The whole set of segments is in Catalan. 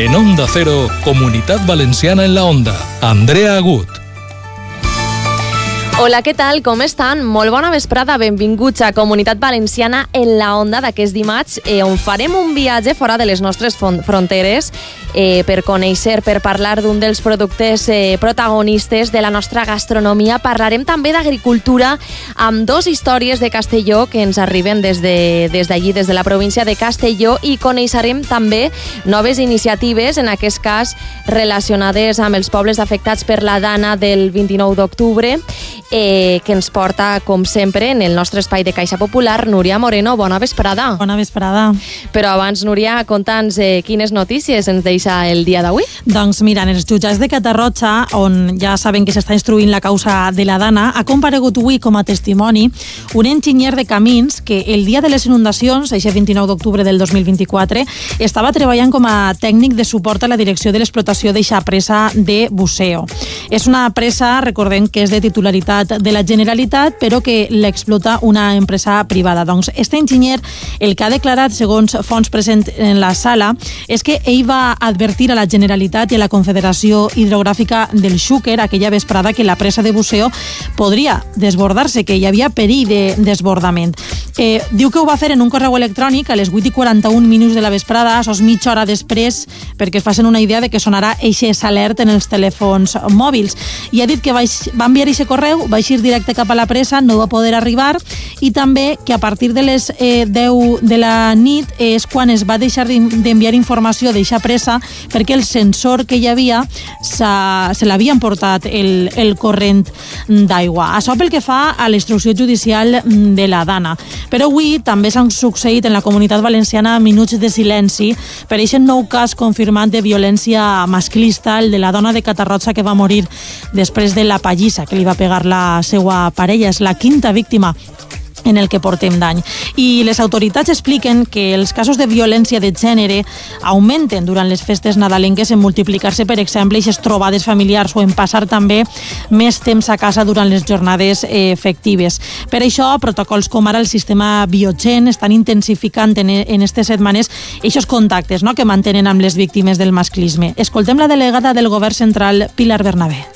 En Onda Cero, Comunitat Valenciana en la Onda. Andrea Agut. Hola, què tal? Com estan? Molt bona vesprada, benvinguts a Comunitat Valenciana en la Onda d'aquest dimarts, on farem un viatge fora de les nostres fronteres per conèixer, per parlar d'un dels productes protagonistes de la nostra gastronomia. Parlarem també d'agricultura amb dos històries de Castelló que ens arriben des d'allí, des de la província de Castelló, i coneixerem també noves iniciatives, en aquest cas relacionades amb els pobles afectats per la Dana del 29 d'octubre, que ens porta, com sempre, en el nostre espai de Caixa Popular, Núria Moreno. Bona vesprada. Bona vesprada. Però abans, Núria, conta'ns quines notícies ens deixa el dia d'avui. Doncs mira, en els jutjats de Catarroja, on ja saben que s'està instruint la causa de la Dana, ha comparegut avui com a testimoni un enginyer de camins que el dia de les inundacions, aquest 29 d'octubre del 2024, estava treballant com a tècnic de suport a la direcció de l'explotació d'eixa presa de Buceo. És una presa, recordem que és de titularitat de la Generalitat, però que l'explota una empresa privada. Doncs este enginyer, el que ha declarat, segons fonts presents en la sala, és que ell va advertir a la Generalitat i a la Confederació Hidrogràfica del Xúquer aquella vesprada que la presa de Buceo podria desbordar-se, que hi havia perill de desbordament. Diu que ho va fer en un correu electrònic a les 8:41 de la vesprada, això és mitja hora després, perquè es facin una idea de que sonarà eixes alert en els telèfons mòbils. I ha dit que va enviar aquest correu, va eixir directe cap a la presa, no va poder arribar, i també que a partir de les 10 de la nit és quan es va deixar d'enviar informació d'eixa presa, perquè el sensor que hi havia se l'havien portat el corrent d'aigua. Això pel que fa a la instrucció judicial de la Dana. Però avui també s'han succeït en la Comunitat Valenciana minuts de silenci per aquest nou cas confirmat de violència masclista, el de la dona de Catarroja que va morir després de la pallissa que li va pegar la seva parella. És la quinta víctima en el que portem d'any. I les autoritats expliquen que els casos de violència de gènere augmenten durant les festes nadalenques en multiplicar-se, per exemple, aquestes trobades familiars o en passar també més temps a casa durant les jornades festives. Per això, protocols com ara el sistema Biogen estan intensificant en aquestes setmanes aquests contactes, no?, que mantenen amb les víctimes del masclisme. Escoltem la delegada del Govern Central, Pilar Bernabé.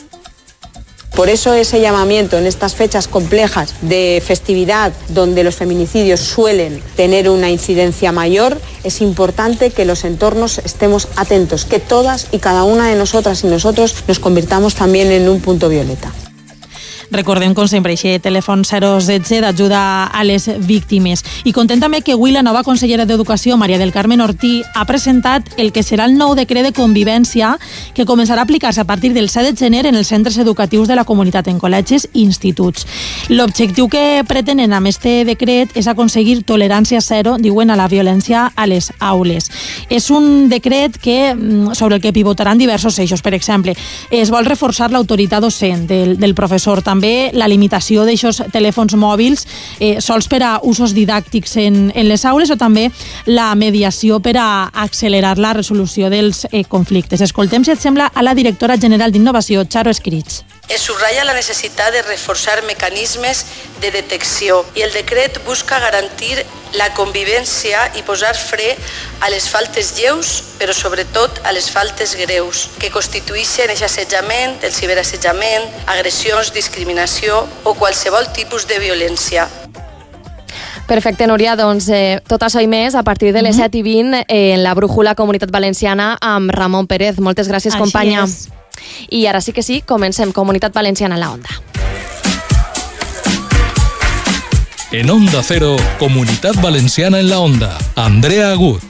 Por eso ese llamamiento en estas fechas complejas de festividad, donde los feminicidios suelen tener una incidencia mayor, es importante que los entornos estemos atentos, que todas y cada una de nosotras y nosotros nos convirtamos también en un punto violeta. Recordem, com sempre, aquest telèfon 016 d'ajuda a les víctimes. I contem també que avui la nova consellera d'Educació, Maria del Carmen Ortí, ha presentat el que serà el nou decret de convivència que començarà a aplicar-se a partir del 7 de gener en els centres educatius de la comunitat, en col·legis i instituts. L'objectiu que pretenen amb este decret és aconseguir tolerància zero, diuen, a la violència a les aules. És un decret sobre el que pivotaran diversos eixos. Per exemple, es vol reforçar l'autoritat docent del professor, també la limitació d'aixòs telèfons mòbils sols per a usos didàctics en les aules, o també la mediació per a accelerar la resolució dels conflictes. Escoltem, si et sembla, a la directora general d'Innovació, Charo Escrits. Es subratlla la necessitat de reforçar mecanismes de detecció i el decret busca garantir la convivència i posar fre a les faltes lleus, però sobretot a les faltes greus, que constitueixen assetjament, el ciberassetjament, agressions, discriminació o qualsevol tipus de violència. Perfecte, Núria, doncs tot això i més a partir de les 7:20 en la Brújula Comunitat Valenciana amb Ramon Pérez. Moltes gràcies, companya. I ara sí que sí, comencem Comunitat Valenciana en la Onda. En Onda Cero, Comunitat Valenciana en la Onda. Andrea Agut.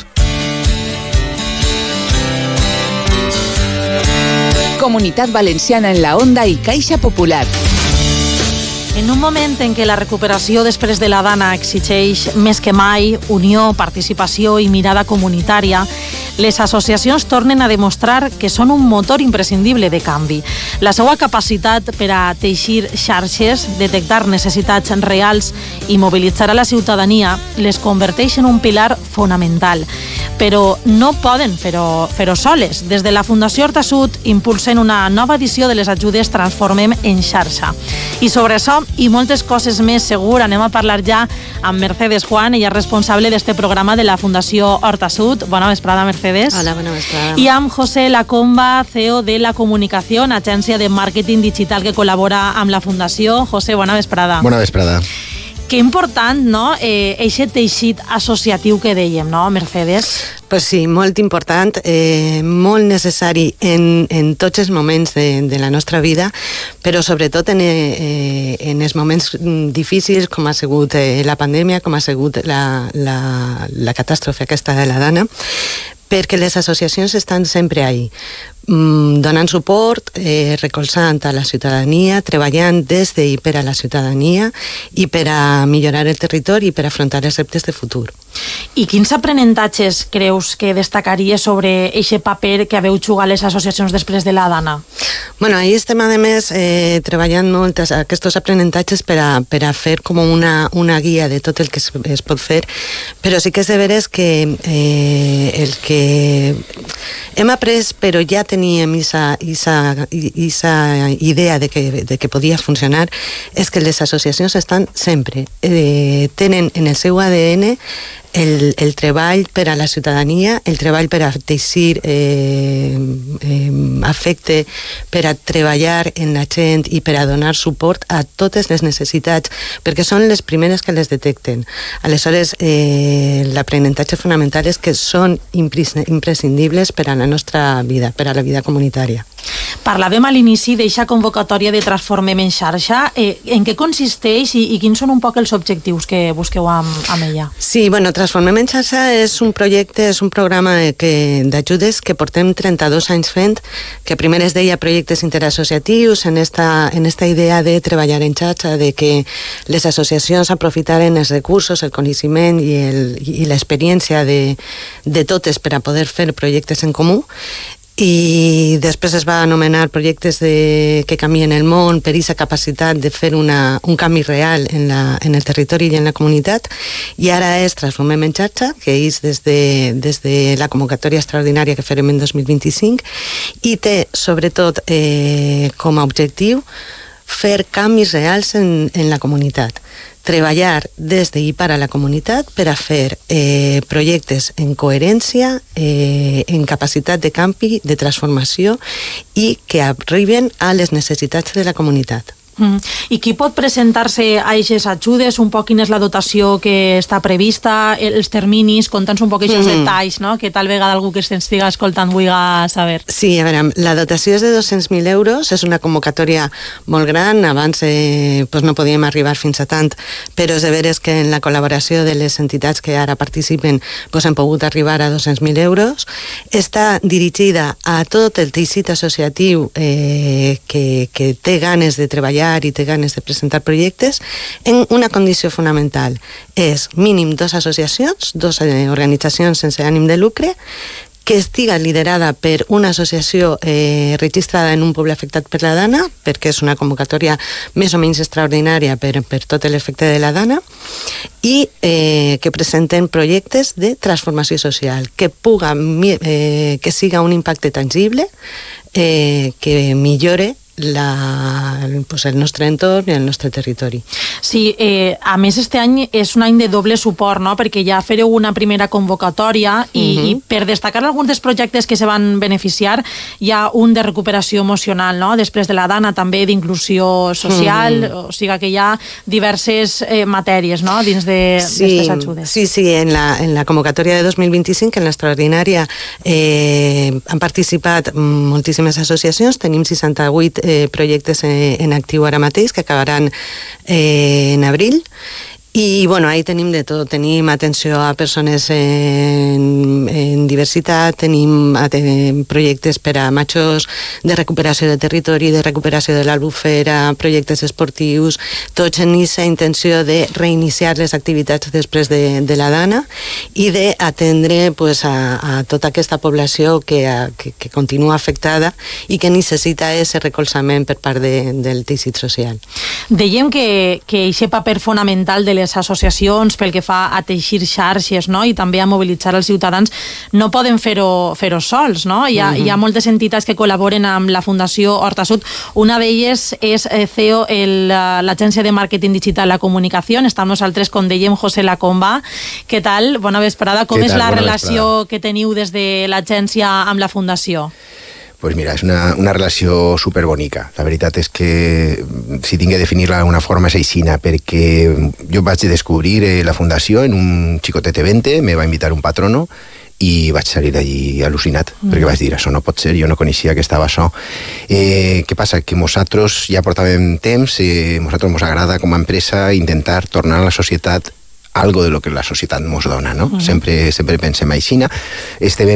Comunitat Valenciana en la Onda i Caixa Popular. En un moment en què la recuperació després de la Dana exigeix més que mai unió, participació i mirada comunitària, les associacions tornen a demostrar que són un motor imprescindible de canvi. La seva capacitat per a teixir xarxes, detectar necessitats reals i mobilitzar a la ciutadania les converteix en un pilar fonamental. però no poden fer-ho soles. Des de la Fundació Hortasud impulsen una nova edició de les ajudes Transformem en xarxa. I sobre això i moltes coses més segur anem a parlar ja amb Mercedes Juan, ella és responsable d'este programa de la Fundació Hortasud. Bona vesprada, Mercedes. Hola, bona vesprada. I amb José Lacomba, CEO de La Comunicació, agència de màrqueting digital que col·labora amb la Fundació. José, bona vesprada. Bona vesprada. Que important, no?, aquest teixit associatiu que dèiem, no, Mercedes? Pues sí, molt important, molt necessari en tots els moments de la nostra vida, però sobretot en els moments difícils com ha sigut la pandèmia, com ha sigut la catàstrofe aquesta de la Dana, perquè les associacions estan sempre ahí, donant suport, recolzant a la ciutadania, treballant des de i per a la ciutadania i per a millorar el territori i per afrontar els reptes de futur. I quins aprenentatges creus que destacaries sobre aquest paper que haveu jugat les associacions després de la Dana? Bueno, ahí estem, a més, treballant molt aquests aprenentatges per a fer com una guia de tot el que es pot fer, però sí que és de veres que el que hem après, però ja teníem esa idea de que podia funcionar, és que les associacions estan sempre, tenen en el seu ADN el treball per a la ciutadania, el treball per a teixir afecte, per a treballar en la gent i per a donar suport a totes les necessitats, perquè són les primeres que les detecten. Aleshores, l'aprenentatge fonamental és que són imprescindibles per a la nostra vida, per a la vida comunitària. Parlàvem a l'inici d'eixa convocatòria de Transformem en xarxa. En què consisteix i quins són un poc els objectius que busqueu amb ella? Sí, bueno, Transformem en xarxa és un projecte, és un programa d'ajudes que portem 32 anys fent, que primer es deia projectes interassociatius, en esta idea de treballar en xarxa, de que les associacions aprofitaren els recursos, el coneixement i l'experiència de totes per a poder fer projectes en comú. I després es va anomenar projectes que canvien el món per aquesta capacitat de fer un canvi real en el territori i en la comunitat, i ara és Transformem en xarxa, que és des de la convocatòria extraordinària que farem en 2025, i té sobretot com a objectiu fer canvis reals en la comunitat, treballar des de i per a la comunitat per a fer projectes en coherència, en capacitat de canvi, de transformació i que arriben a les necessitats de la comunitat. I qui pot presentar-se a aquestes ajudes? Un poc quina és la dotació que està prevista, els terminis, conta'ns un poc aquests detalls, no?, que tal vegada algú que s'estiga escoltant vulgui saber. Sí, a veure, la dotació és de 200.000 euros, és una convocatòria molt gran, abans no podíem arribar fins a tant, però és de veres que en la col·laboració de les entitats que ara participen hem pogut arribar a 200.000 euros. Està dirigida a tot el teixit associatiu que té ganes de treballar i té ganes de presentar projectes, en una condició fonamental. És mínim 2 associacions, 2 organitzacions sense ànim de lucre, que estiga liderada per una associació registrada en un poble afectat per la Dana, perquè és una convocatòria més o menys extraordinària per tot l'efecte de la Dana, i que presenten projectes de transformació social, que siga un impacte tangible, que millore el nostre entorn i el nostre territori. Sí, a més este any és un any de doble suport, no?, perquè ja fareu una primera convocatòria i per destacar alguns dels projectes que se van beneficiar hi ha un de recuperació emocional, no?, després de la Dana també d'inclusió social, o sigui que hi ha diverses matèries, no?, dins d'aquestes ajudes. Sí, en la convocatòria de 2025, en l'extraordinària, han participat moltíssimes associacions, tenim 68 projectes en actiu ara mateix, que acabaran en abril, i ahí tenim de tot, tenim atenció a persones en diversitat, tenim projectes per a majors, de recuperació de territori, de recuperació de l'Albufera, projectes esportius, tots en aquesta intenció de reiniciar les activitats després de la Dana i d'atendre a tota aquesta població que continua afectada i que necessita aquest recolzament per part del teixit social. Dèiem que aquest paper fonamental de les les associacions pel que fa a teixir xarxes, no? I també a mobilitzar els ciutadans, no poden fer-ho sols, no? Hi ha moltes entitats que col·laboren amb la Fundació Horta Sud. Una d'elles és CEO, l'agència de màrqueting digital La Comunicació. Està amb nosaltres, com dèiem, José Lacomba. Què tal? Bona vesprada. Com és la relació que teniu des de l'agència amb la Fundació? Pues mira, és una relació superbonica. La veritat és que, si tinc que definir-la d'alguna forma, és aixina, perquè jo vaig descobrir la Fundació en un xicotet event, me va invitar un patrono, i vaig salir d'allí al·lucinat, perquè vaig dir, això no pot ser, jo no coneixia que estava això. Què passa? Que nosaltres ja portàvem temps, nosaltres ens agrada com a empresa intentar tornar a la societat algo de lo que la societat ens dona, no? Sempre pensem així. Estem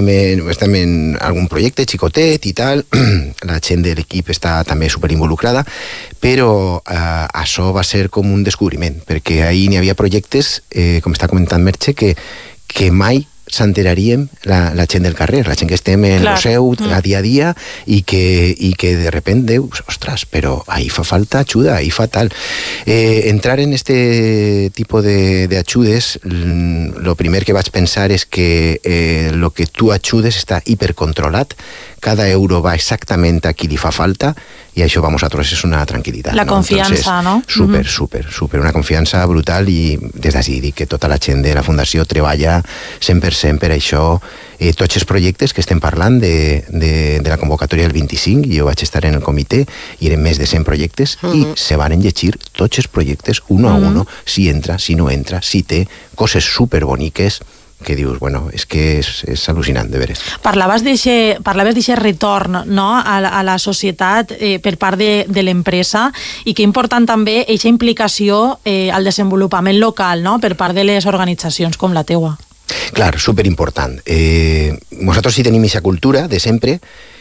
en algun projecte xicotet i tal, la gent de l'equip està també superinvolucrada, però això va ser com un descobriment, perquè ahir n'hi havia projectes, com està comentant Merche, que mai s'enteraríem la gent del carrer, la gent que estem en el seu a dia i que de repente dius, ostres, però ahí fa falta ajuda, ahí fa tal. Entrar en este tipo de ajudes, lo primer que vaig pensar és que lo que tu ajudes està hipercontrolat, cada euro va exactament a qui li fa falta, i això per nosaltres és una tranquil·litat. La confiança, no? Super, una confiança brutal, i des d'ací dic que tota la gent de la Fundació treballa 100% per això. Tots els projectes que estem parlant de la convocatòria del 25, jo vaig estar en el comitè i eren més de 100 projectes i se van llegir tots els projectes uno a uno, si entra, si no entra, si té coses superboniques que dius, bueno, és que és al·lucinant, de veres. Parlaves d'aquest retorn, no?, a la societat per part de l'empresa, i que important també aquesta implicació al desenvolupament local, no?, per part de les organitzacions com la teua. Clar, superimportant. Nosaltres sí tenim aquesta cultura de sempre,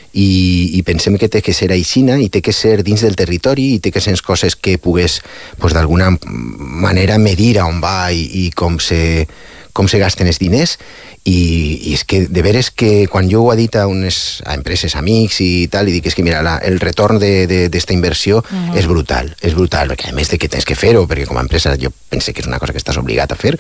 i pensem que té que ser aixina, i té que ser dins del territori, i té que ser coses que pugues, pues, d'alguna manera medir a on va i com se gasten els diners, i és que de veres que quan jo ho he dit a empreses, amics i tal, i dic, és que mira, el retorn d'esta inversió és brutal, perquè a més de que tens que fer-ho, perquè com a empresa jo pense que és una cosa que estàs obligat a fer,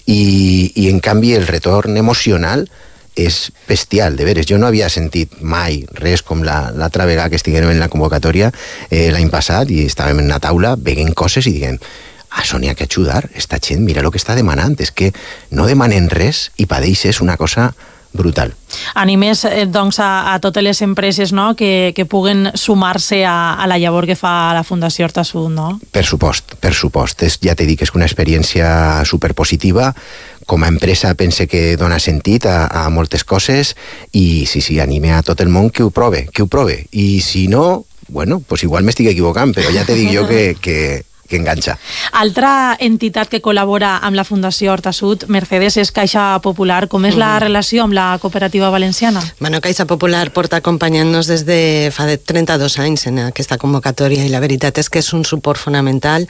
i en canvi el retorn emocional és bestial, de veres. Jo no havia sentit mai res com l'altra vegada que estiguem en la convocatòria l'any passat, i estàvem en una taula veient coses i diguem, això n'hi ha que ajudar, esta gent, mira el que està demanant, és que no demanen res i padeix, és una cosa brutal. Animes, doncs, a totes les empreses, no?, que puguen sumar-se a la llavor que fa la Fundació Horta Sud, no? Per supost. Ja t'he dit que és una experiència superpositiva. Com a empresa pense que dona sentit a moltes coses, i sí, anime a tot el món que ho prove. I si no, bueno, pues igual m'estic equivocant, però ja t'he dit jo que enganxa. Altra entitat que col·labora amb la Fundació Horta Sud, Mercedes, és Caixa Popular. Com és la relació amb la cooperativa valenciana? Bueno, Caixa Popular porta acompanyant-nos des de fa 32 anys en aquesta convocatòria, i la veritat és que és un suport fonamental.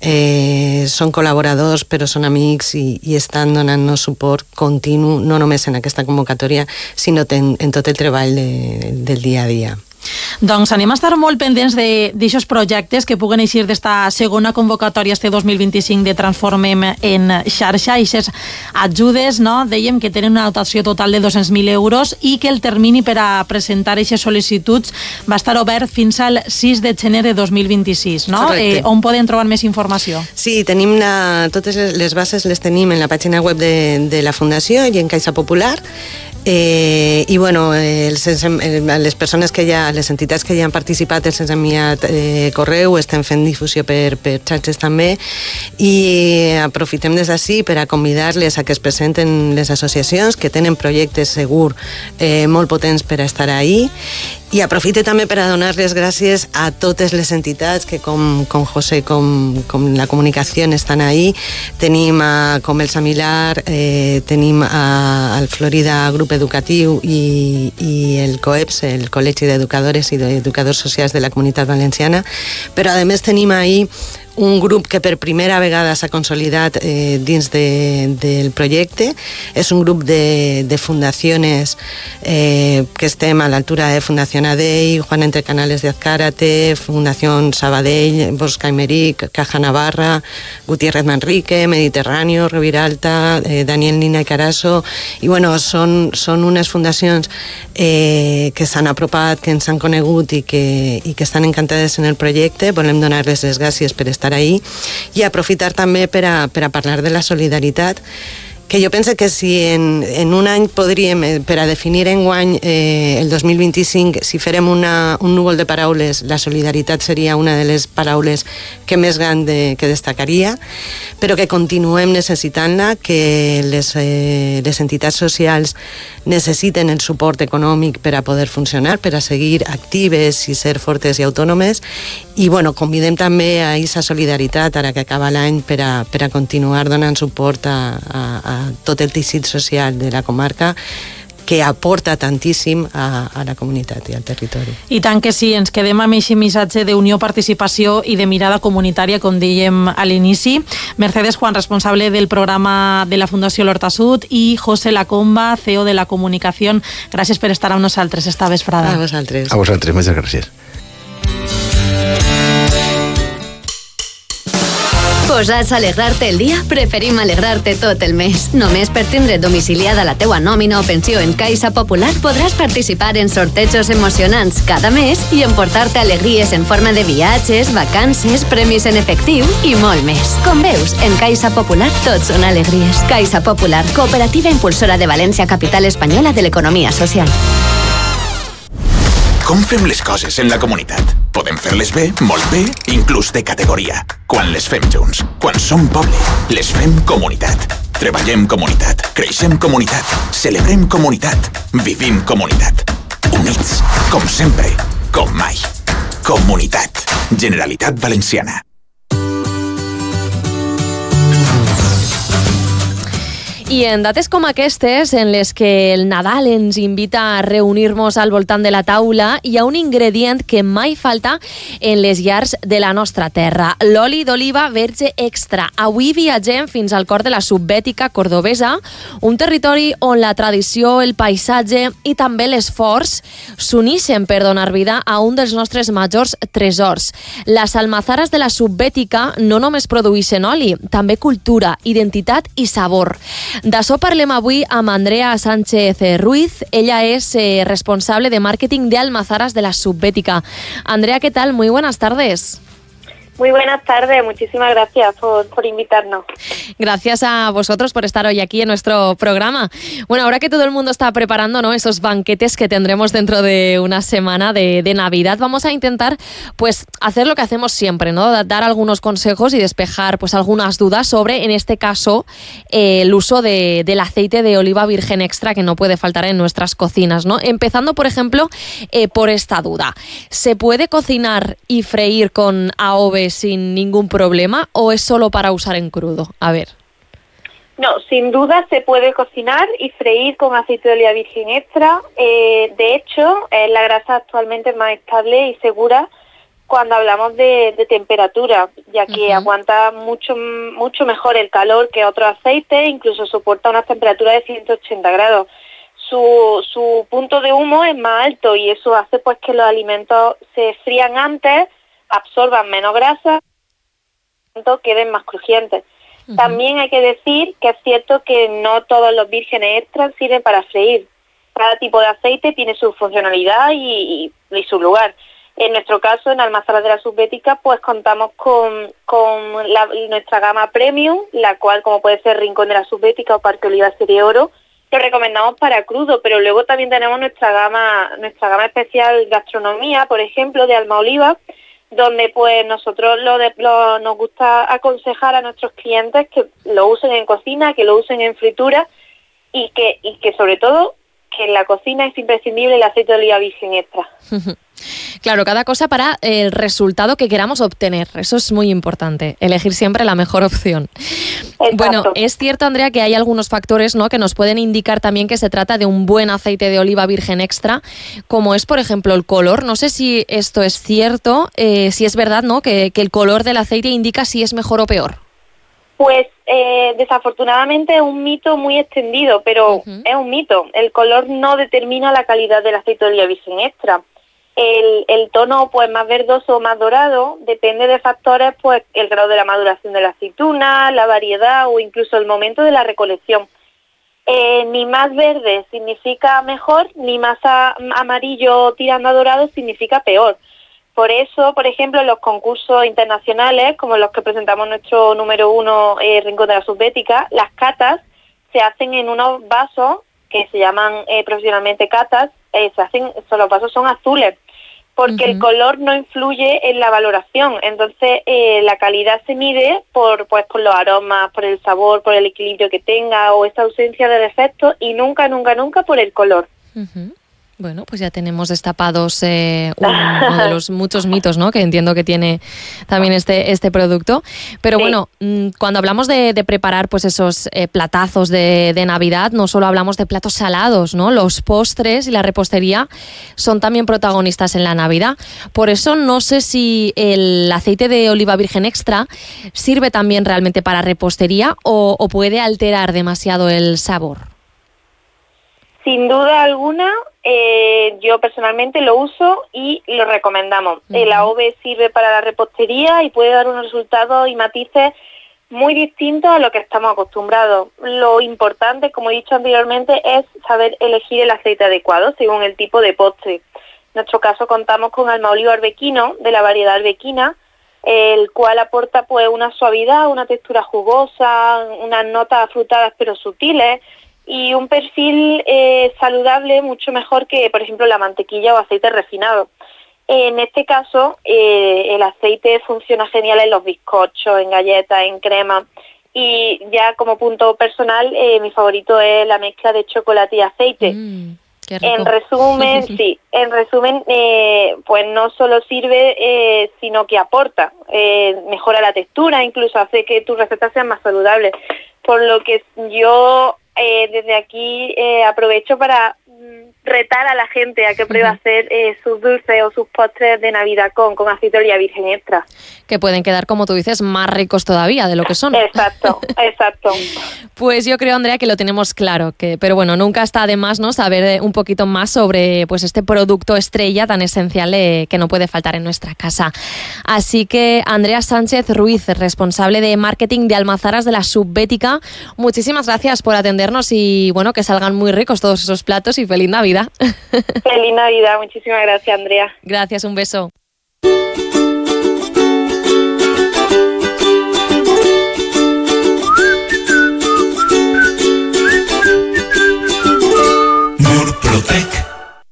Són col·laboradors, però són amics, i estan donant-nos suport continu, no només en aquesta convocatòria, sinó en tot el treball del dia a dia. Doncs anem a estar molt pendents d'aixòs projectes que puguen eixir d'esta segona convocatòria este 2025 de Transformem en xarxa, i aquestes ajudes, no? Dèiem que tenen una dotació total de 200.000 euros i que el termini per a presentar aquestes sol·licituds va estar obert fins al 6 de gener de 2026, no? On poden trobar més informació? Sí, tenim totes les bases les tenim en la pàgina web de la Fundació i en Caixa Popular. I bueno, les persones que les entitats que ja han participat els han enviat correu, estem fent difusió per xarxes també, i aprofitem des d'ací per a convidar-les a que es presenten les associacions que tenen projectes segur molt potents per a estar ahí, i aprofite també per a donar-les gràcies a totes les entitats que com José, com la comunicació estan ahí. Tenim com el Samilar, tenim el Florida Grup Educatiu i el COEPS, el Col·legi d'Educadores i d'Educadors Socials de la Comunitat Valenciana, però a més tenim ahí un grup que per primera vegada s'ha consolidat dins del projecte. És un grup de fundacions que estem a l'altura de Fundació Adey, Juan Entre Canales de Azcárate, Fundació Sabadell, Bosch Aymeric, Caja Navarra, Gutiérrez Manrique, Mediterráneo, Reviralta, Daniel Nina i Carasso, i bueno, són unes fundacions que s'han apropat, que ens han conegut i que estan encantades en el projecte. Volem donar-les les gràcies per estar ahí i aprofitar també per a parlar de la solidaritat, que jo penso que si en un any podríem, per a definir enguany el 2025, si farem un núvol de paraules, la solidaritat seria una de les paraules que més gran que destacaria, però que continuem necessitant-la, que les entitats socials necessiten el suport econòmic per a poder funcionar, per a seguir actives i ser fortes i autònomes, i bueno, convidem també a aquesta solidaritat, ara que acaba l'any, per a continuar donant suport a tot el teixit social de la comarca, que aporta tantíssim a la comunitat i al territori. I tant que sí, ens quedem amb aquest missatge d'unió, participació i de mirada comunitària, com dèiem a l'inici. Mercedes Juan, responsable del programa de la Fundació l'Horta Sud, i José Lacomba, CEO de la Comunicació. Gràcies per estar amb nosaltres esta vesprada. A vosaltres. A vosaltres, moltes gràcies. Posats a alegrar-te el dia, preferim alegrar-te tot el mes. Només per tindre domiciliada la teua nòmina o pensió en Caixa Popular podràs participar en sortejos emocionants cada mes i emportar-te alegries en forma de viatges, vacances, premis en efectiu i molt més. Com veus, en Caixa Popular tots són alegries. Caixa Popular, cooperativa impulsora de València, capital espanyola de l'economia social. Com fem les coses en la comunitat? Podem fer-les bé, molt bé, inclús de categoria. Quan les fem junts, quan som poble, les fem comunitat. Treballem comunitat, creixem comunitat, celebrem comunitat, vivim comunitat. Units, com sempre, com mai. Comunitat. Generalitat Valenciana. I en dates com aquestes, en les que el Nadal ens invita a reunir-nos al voltant de la taula, hi ha un ingredient que mai falta en les llars de la nostra terra, l'oli d'oliva verge extra. Avui viatgem fins al cor de la subbètica cordobesa, un territori on la tradició, el paisatge i també l'esforç s'unixen per donar vida a un dels nostres majors tresors. Les almazares de la subbètica no només produeixen oli, també cultura, identitat i sabor. D'això parlem avui amb Andrea Sánchez Ruiz. Ella és responsable de marketing de Almazaras de la Subbética. Andrea, ¿qué tal? Muy buenas tardes. Muy buenas tardes, muchísimas gracias por invitarnos. Gracias a vosotros por estar hoy aquí en nuestro programa. Bueno, ahora que todo el mundo está preparando, ¿no?, esos banquetes que tendremos dentro de una semana de Navidad, vamos a intentar pues hacer lo que hacemos siempre, ¿no?, dar algunos consejos y despejar pues algunas dudas sobre, en este caso, el uso del aceite de oliva virgen extra, que no puede faltar en nuestras cocinas, ¿no? Empezando, por ejemplo, por esta duda. ¿Se puede cocinar y freír con AOVE sin ningún problema o es solo para usar en crudo? A ver. No, sin duda se puede cocinar y freír con aceite de oliva virgen extra. De hecho, es la grasa actualmente más estable y segura cuando hablamos de temperatura, ya que aguanta mucho mejor el calor que otros aceites, incluso soporta unas temperaturas de 180 grados. Su punto de humo es más alto y eso hace pues que los alimentos se frían antes, absorban menos grasa, queden más crujientes. También hay que decir que es cierto que no todos los vírgenes extras sirven para freír. Cada tipo de aceite tiene su funcionalidad y su lugar. En nuestro caso, en Almazaras de la Subbética, pues contamos con nuestra gama premium, la cual, como puede ser Rincón de la Subbética o Parque Oliva Serie Oro, lo recomendamos para crudo, pero luego también tenemos nuestra gama especial gastronomía, por ejemplo, de Alma Oliva, donde pues nosotros nos gusta aconsejar a nuestros clientes que lo usen en cocina, que lo usen en fritura y que sobre todo que en la cocina es imprescindible el aceite de oliva virgen extra. Claro, cada cosa para el resultado que queramos obtener. Eso es muy importante, elegir siempre la mejor opción. Exacto. Bueno, es cierto, Andrea, que hay algunos factores, ¿no?, que nos pueden indicar también que se trata de un buen aceite de oliva virgen extra, como es, por ejemplo, el color. No sé si esto es cierto, si es verdad, ¿no?, que el color del aceite indica si es mejor o peor. Pues desafortunadamente es un mito muy extendido, pero es un mito. El color no determina la calidad del aceite de oliva virgen extra. El tono pues más verdoso o más dorado depende de factores, pues el grado de la maduración de la aceituna, la variedad o incluso el momento de la recolección. Ni más verde significa mejor, ni más amarillo tirando a dorado significa peor. Por eso, por ejemplo, en los concursos internacionales, como los que presentamos nuestro número 1, Rincón de la Subbética, las catas se hacen en unos vasos que se llaman profesionalmente catas. Los vasos son azules, porque el color no influye en la valoración. Entonces, la calidad se mide por los aromas, por el sabor, por el equilibrio que tenga o esa ausencia de defectos y nunca por el color. Bueno, pues ya tenemos destapados uno de los muchos mitos, ¿no?, que entiendo que tiene también este producto. Pero sí, bueno, cuando hablamos de preparar pues esos platazos de Navidad, no solo hablamos de platos salados, ¿no? Los postres y la repostería son también protagonistas en la Navidad. Por eso no sé si el aceite de oliva virgen extra sirve también realmente para repostería o puede alterar demasiado el sabor. Sin duda alguna, yo personalmente lo uso y lo recomendamos. El AOVE sirve para la repostería y puede dar unos resultados y matices muy distintos a lo que estamos acostumbrados. Lo importante, como he dicho anteriormente, es saber elegir el aceite adecuado según el tipo de postre. En nuestro caso contamos con alma oliva arbequino, de la variedad arbequina, el cual aporta pues una suavidad, una textura jugosa, unas notas afrutadas pero sutiles, y un perfil saludable mucho mejor que, por ejemplo, la mantequilla o aceite refinado. En este caso, el aceite funciona genial en los bizcochos, en galletas, en crema. Y ya como punto personal, mi favorito es la mezcla de chocolate y aceite. Qué rico. En resumen, pues no solo sirve, sino que aporta, mejora la textura, incluso hace que tus recetas sean más saludables. Por lo que yo desde aquí aprovecho para retar a la gente a que pruebe a hacer sus dulces o sus postres de Navidad con aceite de oliva virgen extra. Que pueden quedar, como tú dices, más ricos todavía de lo que son. Exacto. Pues yo creo, Andrea, que lo tenemos claro, pero bueno, nunca está de más, ¿no?, saber un poquito más sobre pues este producto estrella tan esencial que no puede faltar en nuestra casa. Así que, Andrea Sánchez Ruiz, responsable de marketing de Almazaras de la Subbética, muchísimas gracias por atendernos y bueno, que salgan muy ricos todos esos platos y feliz Navidad. Feliz Navidad, muchísimas gracias, Andrea. Gracias, un beso. Murprotec.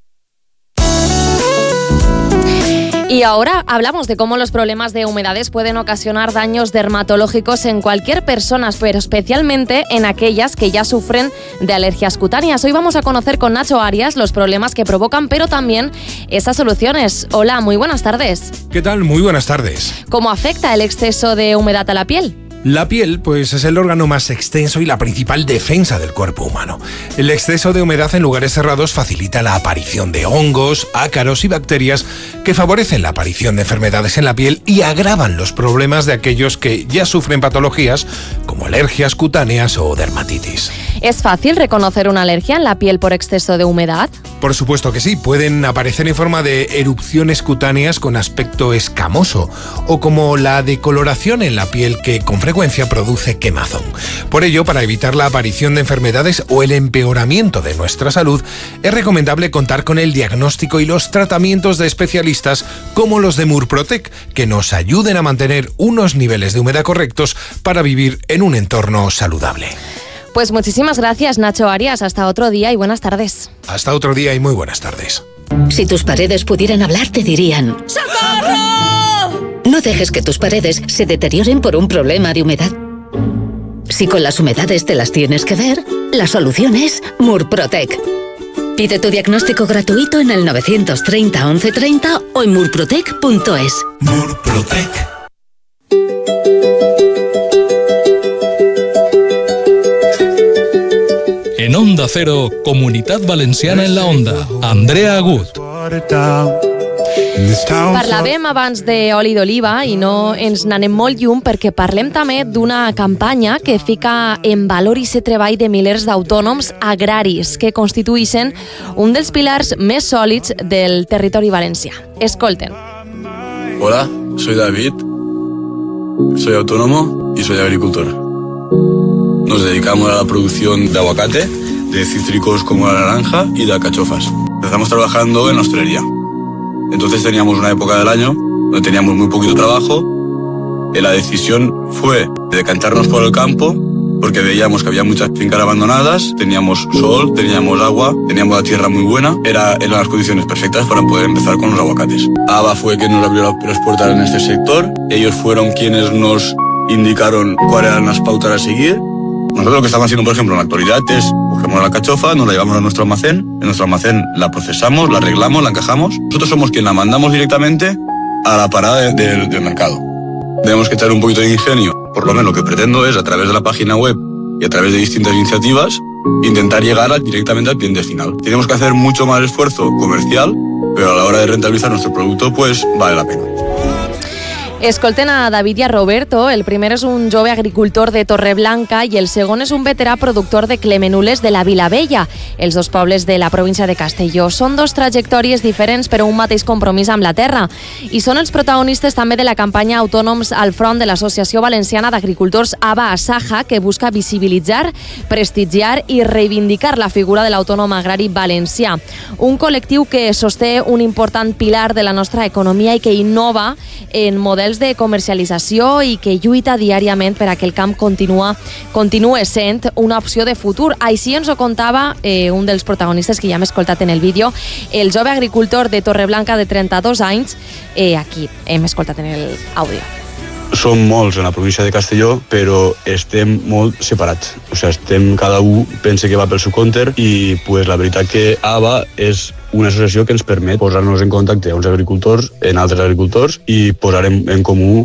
Y ahora hablamos de cómo los problemas de humedades pueden ocasionar daños dermatológicos en cualquier persona, pero especialmente en aquellas que ya sufren de alergias cutáneas. Hoy vamos a conocer con Nacho Arias los problemas que provocan, pero también esas soluciones. Hola, muy buenas tardes. ¿Qué tal? Muy buenas tardes. ¿Cómo afecta el exceso de humedad a la piel? La piel, pues, es el órgano más extenso y la principal defensa del cuerpo humano. El exceso de humedad en lugares cerrados facilita la aparición de hongos, ácaros y bacterias que favorecen la aparición de enfermedades en la piel y agravan los problemas de aquellos que ya sufren patologías como alergias cutáneas o dermatitis. ¿Es fácil reconocer una alergia en la piel por exceso de humedad? Por supuesto que sí, pueden aparecer en forma de erupciones cutáneas con aspecto escamoso o como la decoloración en la piel que con frecuencia produce quemazón. Por ello, para evitar la aparición de enfermedades o el empeoramiento de nuestra salud, es recomendable contar con el diagnóstico y los tratamientos de especialistas como los de Murprotec, que nos ayuden a mantener unos niveles de humedad correctos para vivir en un entorno saludable. Pues muchísimas gracias, Nacho Arias. Hasta otro día y buenas tardes. Hasta otro día y muy buenas tardes. Si tus paredes pudieran hablar, te dirían: ¡socorro! No dejes que tus paredes se deterioren por un problema de humedad. Si con las humedades te las tienes que ver, la solución es Murprotec. Pide tu diagnóstico gratuito en el 930 1130 o en murprotec.es. Murprotec. En Onda Cero, Comunitat Valenciana en la Onda. Andrea Agut. Parlàvem abans d'oli d'oliva i no ens n'anem molt lluny perquè parlem també d'una campanya que fica en valor aquest treball de milers d'autònoms agraris que constitueixen un dels pilars més sòlids del territori valencià. Escolten. Hola, soy David, soy autónomo y soy agricultor. Nos dedicamos a la producción de aguacate, de cítricos como la naranja y de alcachofas. Empezamos trabajando en la hostelería. Entonces teníamos una época del año donde teníamos muy poquito trabajo. La decisión fue decantarnos por el campo porque veíamos que había muchas fincas abandonadas, teníamos sol, teníamos agua, teníamos la tierra muy buena. Eran las condiciones perfectas para poder empezar con los aguacates. ABA fue quien nos abrió las puertas en este sector. Ellos fueron quienes nos indicaron cuáles eran las pautas a seguir. Nosotros lo que estamos haciendo, por ejemplo, en la actualidad es cogemos la cachofa, nos la llevamos a nuestro almacén, en nuestro almacén la procesamos, la arreglamos, la encajamos. Nosotros somos quien la mandamos directamente a la parada del mercado. Tenemos que echar un poquito de ingenio. Por lo menos lo que pretendo es, a través de la página web y a través de distintas iniciativas, intentar llegar directamente al cliente final. Tenemos que hacer mucho más esfuerzo comercial, pero a la hora de rentabilizar nuestro producto, pues vale la pena. Escolten a David i a Roberto. El primer és un jove agricultor de Torreblanca i el segon és un veterà productor de clemenules de la Vilavella, els dos pobles de la província de Castelló. Són dos trajectòries diferents però un mateix compromís amb la terra i són els protagonistes també de la campanya Autònoms al front de l'Associació Valenciana d'Agricultors ABA Asaja, que busca visibilitzar, prestigiar i reivindicar la figura de l'autònom agrari valencià. Un col·lectiu que sosté un important pilar de la nostra economia i que innova en models de comercialització i que lluita diàriament per a que el camp continue sent una opció de futur. Així ens ho contava un dels protagonistes que ja hem escoltat en el vídeo, el jove agricultor de Torreblanca de 32 anys. Aquí hem escoltat en l'àudio. Som molts en la província de Castelló, però estem molt separats. O sigui, cada un pensa que va pel seu compte i la veritat que ABA és una associació que ens permet posar-nos en contacte a uns agricultors, en altres agricultors i posar en comú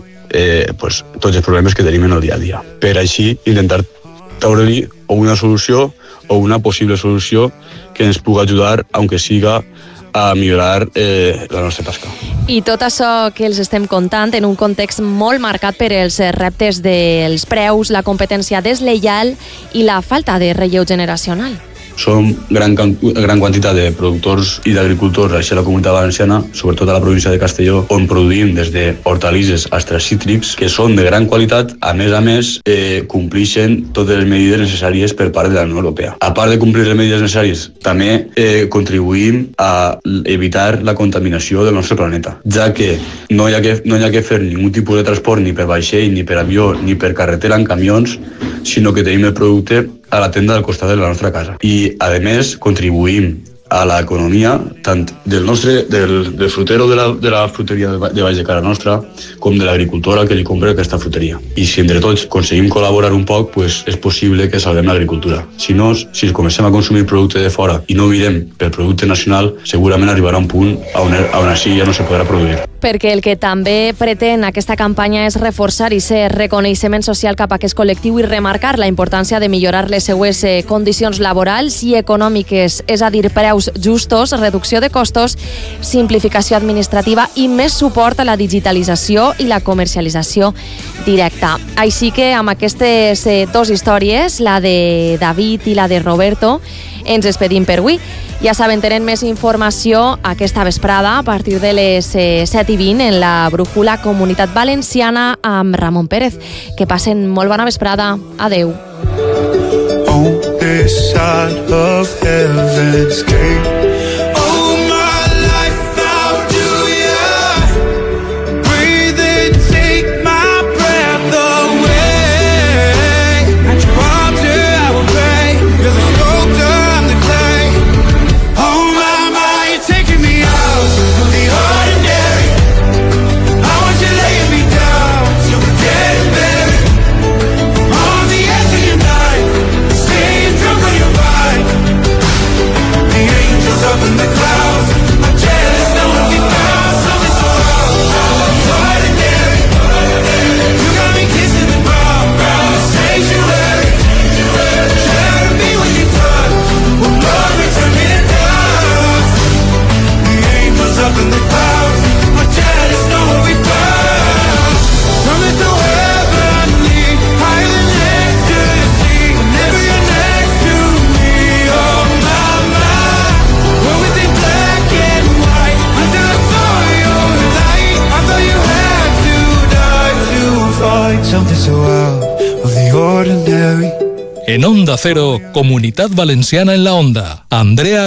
tots els problemes que tenim en el dia a dia. Per així intentar treure-li una solució o una possible solució que ens pugui ajudar, aunque siga a millorar la nostra tasca. I tot això que els estem contant en un context molt marcat per els reptes dels preus, la competència deslleial i la falta de relleu generacional. Som gran quantitat de productors i d'agricultors a la Comunitat Valenciana, sobretot a la província de Castelló, on produïm des d'hortalisses fins a cítrics, que són de gran qualitat, a més, complixen totes les mesures necessàries per part de la Unió Europea. A part de complir les mesures necessàries, també contribuïm a evitar la contaminació del nostre planeta, ja que no hi ha que fer ningú tipus de transport ni per vaixell, ni per avió, ni per carretera en camions, sinó que tenim el producte a la tenda del costat de la nostra casa. I, a més, contribuïm a l'economia tant del frutero de la fruteria de baix de casa nostra com de l'agricultora que li compra aquesta fruteria. I si entre tots aconseguim col·laborar un poc, és possible que salvem l'agricultura. Si no, si comencem a consumir producte de fora i no mirem pel producte nacional, segurament arribarà un punt on així ja no se podrà produir. Perquè el que també pretén aquesta campanya és reforçar i ser reconeixement social cap a aquest col·lectiu i remarcar la importància de millorar les seues condicions laborals i econòmiques, és a dir, preus justos, reducció de costos, simplificació administrativa i més suport a la digitalització i la comercialització directa. Així que amb aquestes dues històries, la de David i la de Roberto, ens despedim per avui. Ja saben, tenen més informació aquesta vesprada a partir de les 7:20 en la brújula Comunitat Valenciana amb Ramon Pérez. Que passen molt bona vesprada. Adeu. En Onda Cero, Comunitat Valenciana en la Onda. Andrea